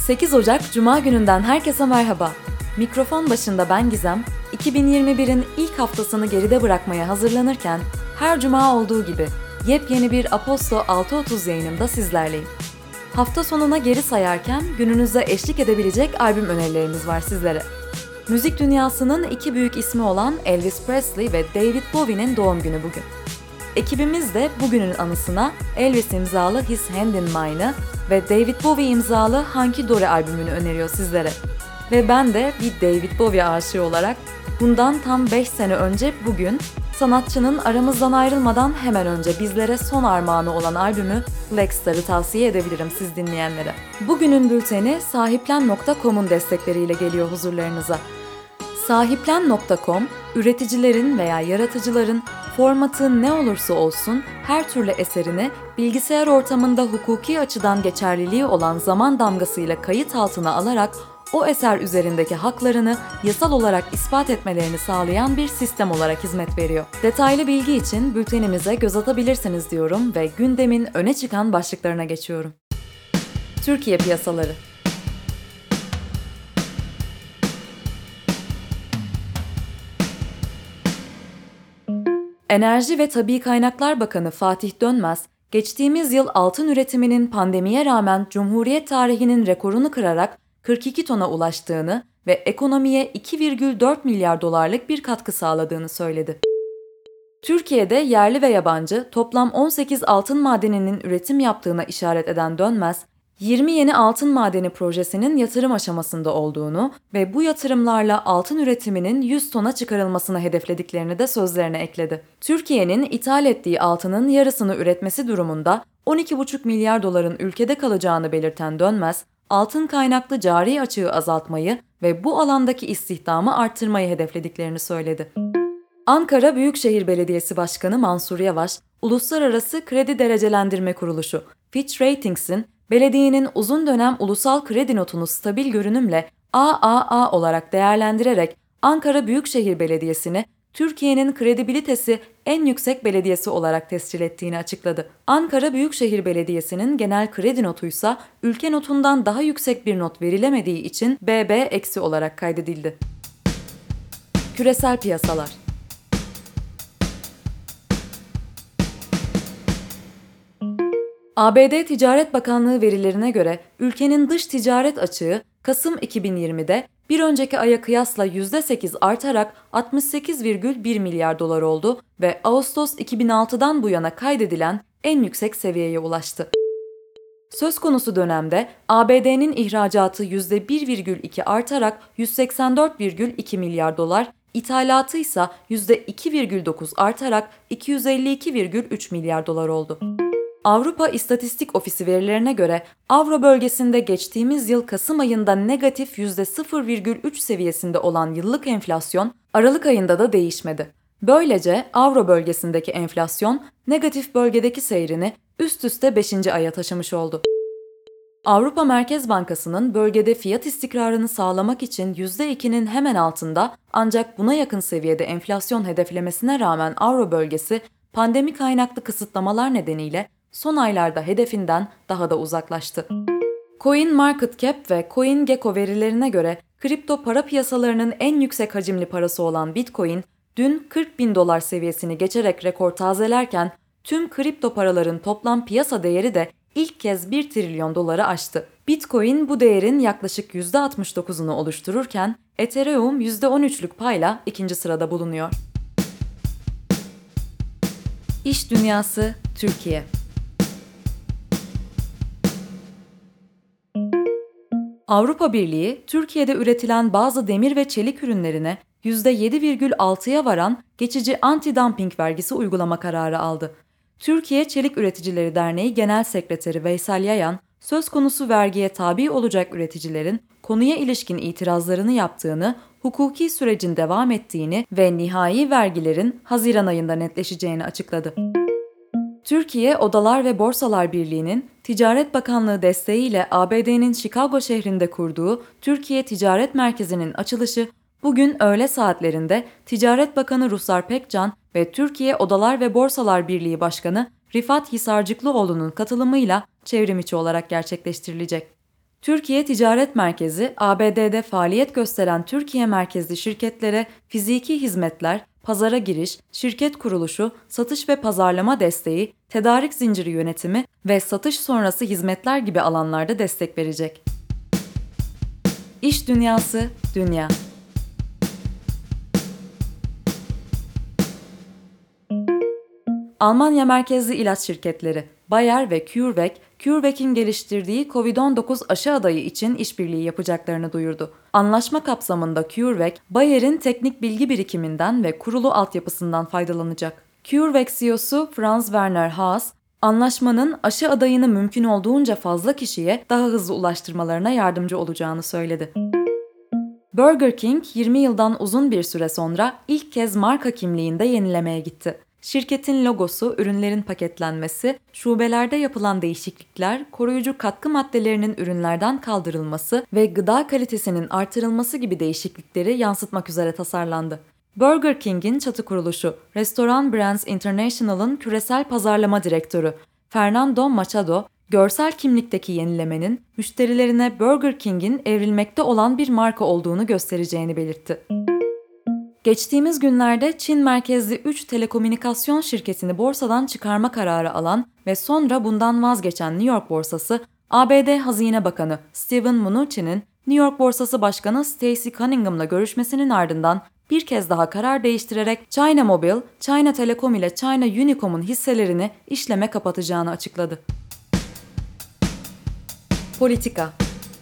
8 Ocak Cuma gününden herkese merhaba. Mikrofon başında ben Gizem, 2021'in ilk haftasını geride bırakmaya hazırlanırken her cuma olduğu gibi yepyeni bir Aposto 6.30 yayınında sizlerleyim. Hafta sonuna geri sayarken gününüze eşlik edebilecek albüm önerilerimiz var sizlere. Müzik dünyasının iki büyük ismi olan Elvis Presley ve David Bowie'nin doğum günü bugün. Ekibimiz de bugünün anısına Elvis imzalı His Hand in Mine'ı ve David Bowie imzalı Hunky Dory albümünü öneriyor sizlere. Ve ben de bir David Bowie aşığı olarak bundan tam 5 sene önce bugün sanatçının aramızdan ayrılmadan hemen önce bizlere son armağanı olan albümü Black Star'ı tavsiye edebilirim siz dinleyenlere. Bugünün bülteni Sahiplen.com'un destekleriyle geliyor huzurlarınıza. Sahiplen.com, üreticilerin veya yaratıcıların formatı ne olursa olsun her türlü eserini bilgisayar ortamında hukuki açıdan geçerliliği olan zaman damgasıyla kayıt altına alarak o eser üzerindeki haklarını yasal olarak ispat etmelerini sağlayan bir sistem olarak hizmet veriyor. Detaylı bilgi için bültenimize göz atabilirsiniz diyorum ve gündemin öne çıkan başlıklarına geçiyorum. Türkiye piyasaları. Enerji ve Tabii Kaynaklar Bakanı Fatih Dönmez, geçtiğimiz yıl altın üretiminin pandemiye rağmen Cumhuriyet tarihinin rekorunu kırarak 42 tona ulaştığını ve ekonomiye 2,4 milyar dolarlık bir katkı sağladığını söyledi. Türkiye'de yerli ve yabancı toplam 18 altın madeninin üretim yaptığına işaret eden Dönmez, 20 yeni altın madeni projesinin yatırım aşamasında olduğunu ve bu yatırımlarla altın üretiminin 100 tona çıkarılmasını hedeflediklerini de sözlerine ekledi. Türkiye'nin ithal ettiği altının yarısını üretmesi durumunda 12,5 milyar doların ülkede kalacağını belirten Dönmez, altın kaynaklı cari açığı azaltmayı ve bu alandaki istihdamı arttırmayı hedeflediklerini söyledi. Ankara Büyükşehir Belediyesi Başkanı Mansur Yavaş, Uluslararası Kredi Derecelendirme Kuruluşu Fitch Ratings'in belediyenin uzun dönem ulusal kredi notunu stabil görünümle AAA olarak değerlendirerek Ankara Büyükşehir Belediyesi'ni Türkiye'nin kredibilitesi en yüksek belediyesi olarak tescil ettiğini açıkladı. Ankara Büyükşehir Belediyesi'nin genel kredi notuysa ülke notundan daha yüksek bir not verilemediği için BB- olarak kaydedildi. Küresel piyasalar. ABD Ticaret Bakanlığı verilerine göre ülkenin dış ticaret açığı Kasım 2020'de bir önceki aya kıyasla %8 artarak 68,1 milyar dolar oldu ve Ağustos 2006'dan bu yana kaydedilen en yüksek seviyeye ulaştı. Söz konusu dönemde ABD'nin ihracatı %1,2 artarak 184,2 milyar dolar, ithalatı ise %2,9 artarak 252,3 milyar dolar oldu. Avrupa İstatistik Ofisi verilerine göre Avro bölgesinde geçtiğimiz yıl Kasım ayında negatif %0,3 seviyesinde olan yıllık enflasyon Aralık ayında da değişmedi. Böylece Avro bölgesindeki enflasyon negatif bölgedeki seyrini üst üste 5. aya taşımış oldu. Avrupa Merkez Bankası'nın bölgede fiyat istikrarını sağlamak için %2'nin hemen altında ancak buna yakın seviyede enflasyon hedeflemesine rağmen Avro bölgesi pandemi kaynaklı kısıtlamalar nedeniyle son aylarda hedefinden daha da uzaklaştı. CoinMarketCap ve CoinGecko verilerine göre kripto para piyasalarının en yüksek hacimli parası olan Bitcoin, dün 40 bin dolar seviyesini geçerek rekor tazelerken tüm kripto paraların toplam piyasa değeri de ilk kez 1 trilyon doları aştı. Bitcoin bu değerin yaklaşık %69'unu oluştururken Ethereum %13'lük payla ikinci sırada bulunuyor. İş Dünyası Türkiye. Avrupa Birliği, Türkiye'de üretilen bazı demir ve çelik ürünlerine %7,6'ya varan geçici anti-dumping vergisi uygulama kararı aldı. Türkiye Çelik Üreticileri Derneği Genel Sekreteri Veysel Yayan, söz konusu vergiye tabi olacak üreticilerin konuya ilişkin itirazlarını yaptığını, hukuki sürecin devam ettiğini ve nihai vergilerin Haziran ayında netleşeceğini açıkladı. Türkiye Odalar ve Borsalar Birliği'nin Ticaret Bakanlığı desteğiyle ABD'nin Chicago şehrinde kurduğu Türkiye Ticaret Merkezi'nin açılışı bugün öğle saatlerinde Ticaret Bakanı Ruslar Pekcan ve Türkiye Odalar ve Borsalar Birliği Başkanı Rifat Hisarcıklıoğlu'nun katılımıyla çevrimiçi olarak gerçekleştirilecek. Türkiye Ticaret Merkezi, ABD'de faaliyet gösteren Türkiye merkezli şirketlere fiziki hizmetler, pazara giriş, şirket kuruluşu, satış ve pazarlama desteği, tedarik zinciri yönetimi ve satış sonrası hizmetler gibi alanlarda destek verecek. İş Dünyası, Dünya. Almanya merkezli ilaç şirketleri Bayer ve CureVac, CureVac'in geliştirdiği COVID-19 aşı adayı için işbirliği yapacaklarını duyurdu. Anlaşma kapsamında CureVac, Bayer'in teknik bilgi birikiminden ve kurulu altyapısından faydalanacak. CureVac CEO'su Franz Werner Haas, anlaşmanın aşı adayını mümkün olduğunca fazla kişiye daha hızlı ulaştırmalarına yardımcı olacağını söyledi. Burger King, 20 yıldan uzun bir süre sonra ilk kez marka kimliğinde yenilemeye gitti. Şirketin logosu, ürünlerin paketlenmesi, şubelerde yapılan değişiklikler, koruyucu katkı maddelerinin ürünlerden kaldırılması ve gıda kalitesinin artırılması gibi değişiklikleri yansıtmak üzere tasarlandı. Burger King'in çatı kuruluşu, Restaurant Brands International'ın küresel pazarlama direktörü Fernando Machado, görsel kimlikteki yenilemenin müşterilerine Burger King'in evrilmekte olan bir marka olduğunu göstereceğini belirtti. Geçtiğimiz günlerde Çin merkezli 3 telekomünikasyon şirketini borsadan çıkarma kararı alan ve sonra bundan vazgeçen New York borsası, ABD Hazine Bakanı Steven Mnuchin'in New York Borsası Başkanı Stacey Cunningham'la görüşmesinin ardından bir kez daha karar değiştirerek China Mobile, China Telecom ile China Unicom'un hisselerini işleme kapatacağını açıkladı. Politika.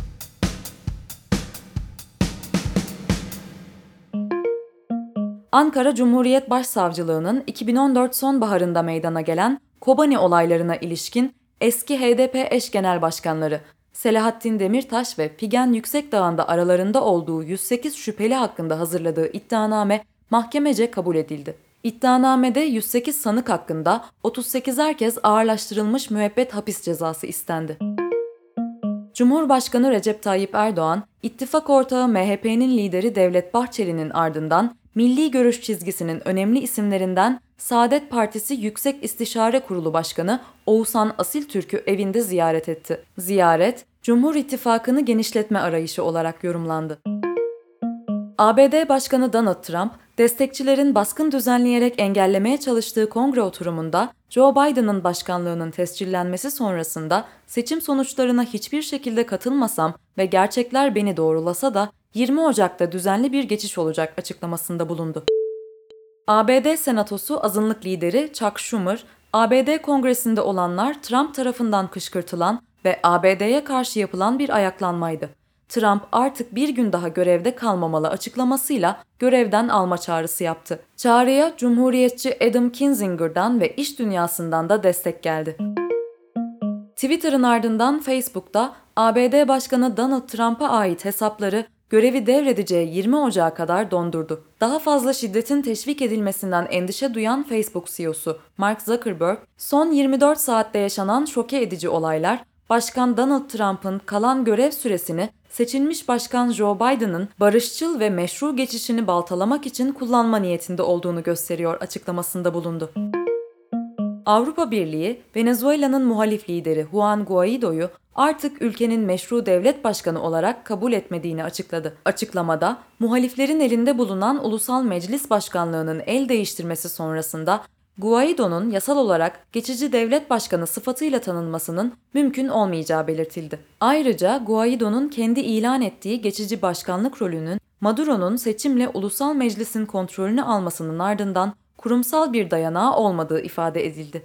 Ankara Cumhuriyet Başsavcılığı'nın 2014 sonbaharında meydana gelen Kobani olaylarına ilişkin eski HDP eş genel başkanları Selahattin Demirtaş ve Figen Yüksekdağ'ın aralarında olduğu 108 şüpheli hakkında hazırladığı iddianame mahkemece kabul edildi. İddianamede 108 sanık hakkında 38'er kez ağırlaştırılmış müebbet hapis cezası istendi. Cumhurbaşkanı Recep Tayyip Erdoğan, ittifak ortağı MHP'nin lideri Devlet Bahçeli'nin ardından milli görüş çizgisinin önemli isimlerinden Saadet Partisi Yüksek İstişare Kurulu Başkanı Oğuzhan Asiltürk'ü evinde ziyaret etti. Ziyaret, Cumhur İttifakı'nı genişletme arayışı olarak yorumlandı. ABD Başkanı Donald Trump, destekçilerin baskın düzenleyerek engellemeye çalıştığı kongre oturumunda Joe Biden'ın başkanlığının tescillenmesi sonrasında seçim sonuçlarına hiçbir şekilde katılmasam ve gerçekler beni doğrulasa da 20 Ocak'ta düzenli bir geçiş olacak açıklamasında bulundu. ABD Senatosu azınlık lideri Chuck Schumer, ABD Kongresi'nde olanlar Trump tarafından kışkırtılan ve ABD'ye karşı yapılan bir ayaklanmaydı. Trump artık bir gün daha görevde kalmamalı açıklamasıyla görevden alma çağrısı yaptı. Çağrıya Cumhuriyetçi Adam Kinzinger'dan ve iş dünyasından da destek geldi. Twitter'ın ardından Facebook'ta ABD Başkanı Donald Trump'a ait hesapları görevi devredeceği 20 Ocak'a kadar dondurdu. Daha fazla şiddetin teşvik edilmesinden endişe duyan Facebook CEO'su Mark Zuckerberg, son 24 saatte yaşanan şoke edici olaylar, Başkan Donald Trump'ın kalan görev süresini seçilmiş Başkan Joe Biden'ın barışçıl ve meşru geçişini baltalamak için kullanma niyetinde olduğunu gösteriyor açıklamasında bulundu. Avrupa Birliği, Venezuela'nın muhalif lideri Juan Guaido'yu artık ülkenin meşru devlet başkanı olarak kabul etmediğini açıkladı. Açıklamada, muhaliflerin elinde bulunan Ulusal Meclis Başkanlığı'nın el değiştirmesi sonrasında Guaido'nun yasal olarak geçici devlet başkanı sıfatıyla tanınmasının mümkün olmayacağı belirtildi. Ayrıca Guaido'nun kendi ilan ettiği geçici başkanlık rolünün Maduro'nun seçimle Ulusal Meclis'in kontrolünü almasının ardından kurumsal bir dayanağı olmadığı ifade edildi.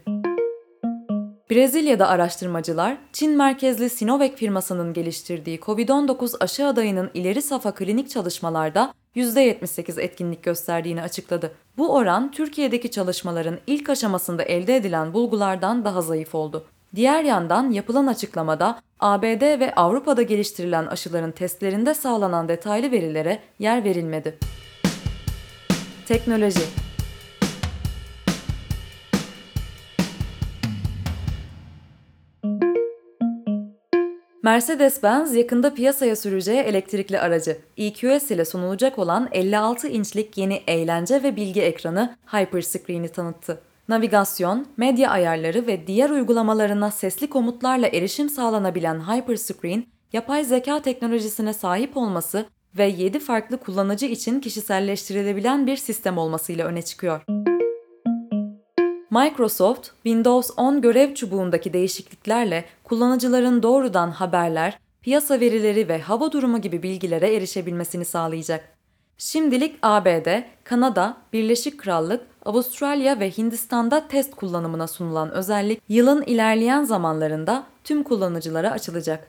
Brezilya'da araştırmacılar, Çin merkezli Sinovac firmasının geliştirdiği COVID-19 aşı adayının ileri safha klinik çalışmalarda %78 etkinlik gösterdiğini açıkladı. Bu oran Türkiye'deki çalışmaların ilk aşamasında elde edilen bulgulardan daha zayıf oldu. Diğer yandan yapılan açıklamada ABD ve Avrupa'da geliştirilen aşıların testlerinde sağlanan detaylı verilere yer verilmedi. Teknoloji. Mercedes-Benz yakında piyasaya süreceği elektrikli aracı EQS ile sunulacak olan 56 inçlik yeni eğlence ve bilgi ekranı Hyperscreen'i tanıttı. Navigasyon, medya ayarları ve diğer uygulamalarına sesli komutlarla erişim sağlanabilen Hyperscreen, yapay zeka teknolojisine sahip olması ve 7 farklı kullanıcı için kişiselleştirilebilen bir sistem olmasıyla öne çıkıyor. Microsoft, Windows 10 görev çubuğundaki değişikliklerle kullanıcıların doğrudan haberler, piyasa verileri ve hava durumu gibi bilgilere erişebilmesini sağlayacak. Şimdilik ABD, Kanada, Birleşik Krallık, Avustralya ve Hindistan'da test kullanımına sunulan özellik yılın ilerleyen zamanlarında tüm kullanıcılara açılacak.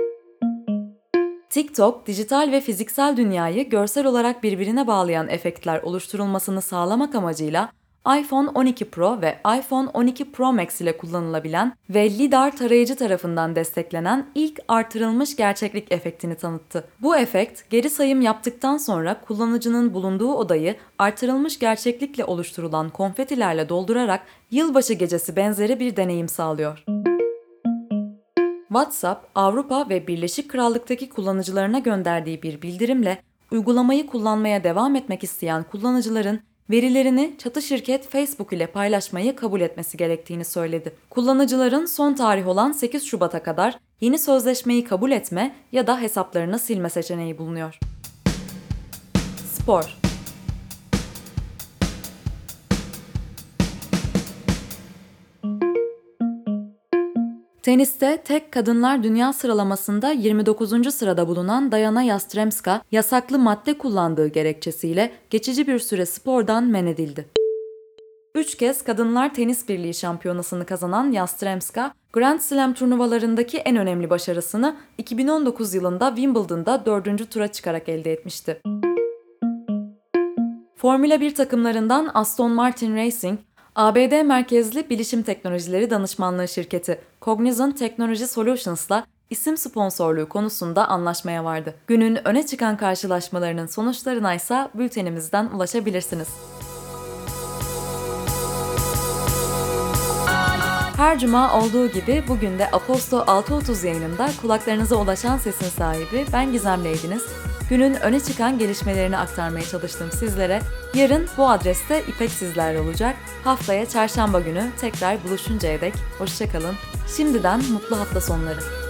TikTok, dijital ve fiziksel dünyayı görsel olarak birbirine bağlayan efektler oluşturulmasını sağlamak amacıyla iPhone 12 Pro ve iPhone 12 Pro Max ile kullanılabilen ve LiDAR tarayıcı tarafından desteklenen ilk artırılmış gerçeklik efektini tanıttı. Bu efekt, geri sayım yaptıktan sonra kullanıcının bulunduğu odayı artırılmış gerçeklikle oluşturulan konfetilerle doldurarak yılbaşı gecesi benzeri bir deneyim sağlıyor. WhatsApp, Avrupa ve Birleşik Krallık'taki kullanıcılarına gönderdiği bir bildirimle uygulamayı kullanmaya devam etmek isteyen kullanıcıların verilerini çatı şirket Facebook ile paylaşmayı kabul etmesi gerektiğini söyledi. Kullanıcıların son tarih olan 8 Şubat'a kadar yeni sözleşmeyi kabul etme ya da hesaplarını silme seçeneği bulunuyor. Spor. Teniste tek kadınlar dünya sıralamasında 29. sırada bulunan Diana Yastremska, yasaklı madde kullandığı gerekçesiyle geçici bir süre spordan men edildi. 3 kez Kadınlar Tenis Birliği şampiyonasını kazanan Yastremska, Grand Slam turnuvalarındaki en önemli başarısını 2019 yılında Wimbledon'da 4. tura çıkarak elde etmişti. Formula 1 takımlarından Aston Martin Racing, ABD merkezli bilişim teknolojileri danışmanlığı şirketi Cognizant Technology Solutions'la isim sponsorluğu konusunda anlaşmaya vardı. Günün öne çıkan karşılaşmalarının sonuçlarına ise bültenimizden ulaşabilirsiniz. Her cuma olduğu gibi bugün de Aposto 6.30 yayınında kulaklarınıza ulaşan sesin sahibi ben Gizem Leydiniz. Günün öne çıkan gelişmelerini aktarmaya çalıştım sizlere. Yarın bu adreste İpek sizlerle olacak. Haftaya çarşamba günü tekrar buluşuncaya dek hoşça kalın. Şimdiden mutlu hafta sonları.